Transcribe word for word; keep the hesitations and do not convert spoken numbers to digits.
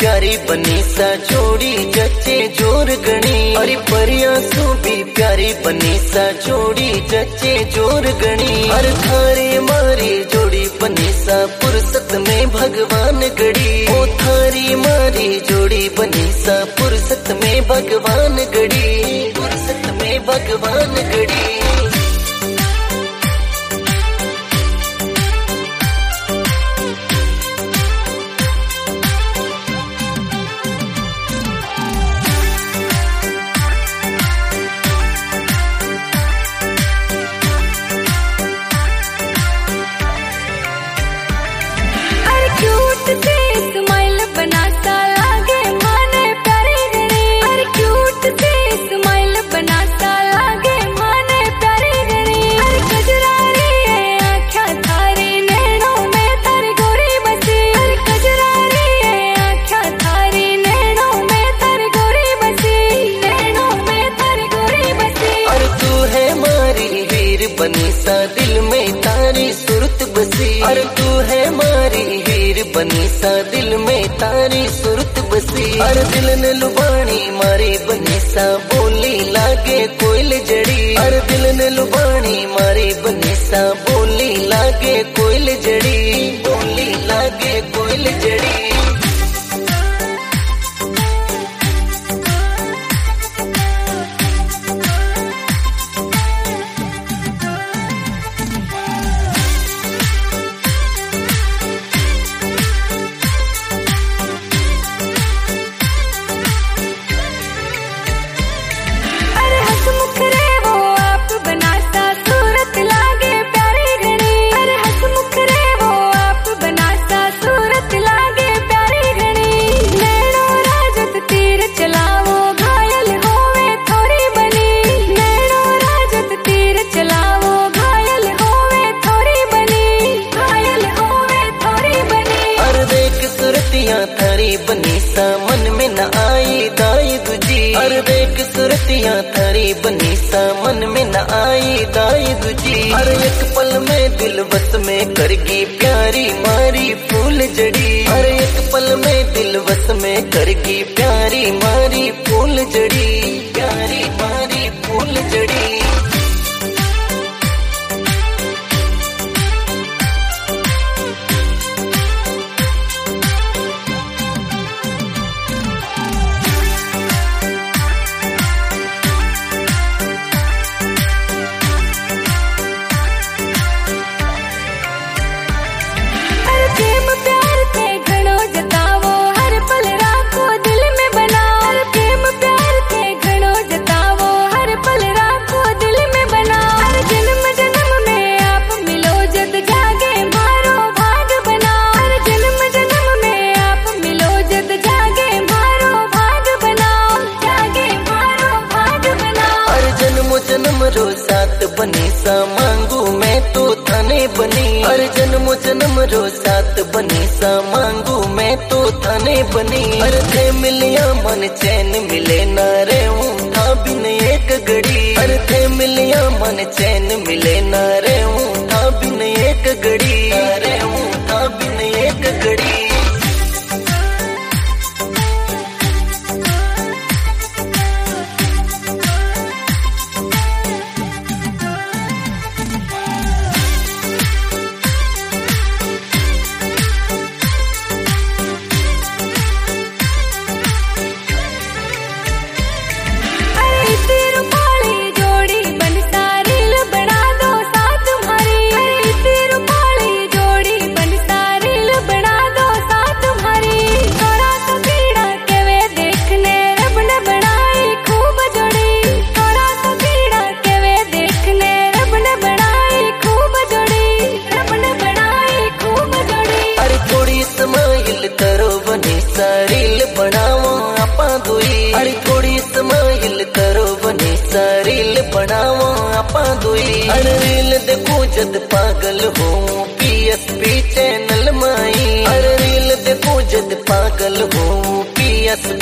प्यारी बनी सा जोड़ी जचे जोर गणी। अरे परिया सू भी प्यारी बनी सा जोड़ी जचे जोर गणी। हर थारे मारी जोड़ी बनी सा फुर्सत में भगवान गड़ी। ओ थारी मारी जोड़ी बनी सा फुर्सत में भगवान गड़ी। फुर्सत में भगवान गड़ी। बनी सा दिल में तारी सुरत बसी। अरे तू है मारी हीर बनी सा दिल में तारी सुरत बसी। अरे दिल ने लुबानी मारी बनी सा बोली लागे कोयल जड़ी। अरे दिल ने लुबानी मारी बनी सा बोली लागे कोयल जड़ी। बोली लागे कोयल जड़ी। थारी बनी सा मन में न आई दाई दूजी। हर देख सुरतियाँ थारी बनी सा मन में न आई दाई दूजी। हर एक पल में दिल बस में करगी प्यारी मारी फूल जड़ी। हर एक पल में दिल बस में करगी प्यारी मारी फूल जड़ी। प्यारी मारी फूल जड़ी। जन्म रो साथ बनी सा मांगू मैं तो थाने बनी। हर जन्म जन्म रो साथ बनी सा मांगू मैं तो थाने बनी। हर थे मिलिया मन चैन मिले ना रे हूँ था बिन एक घड़ी। हर थे मिलिया मन चैन मिले ना रे हूँ था बिन एक घड़ी। रे हूँ था बिन एक घड़ी। रील बनावो आपा दुई। अरे थोड़ी स्माइल करो बनी सा रील बनावो आपा दुई। अरे रील देखो जद पागल हो पीएसपी चैनल माई। अरे रील देखो जद पागल हो पीएसपी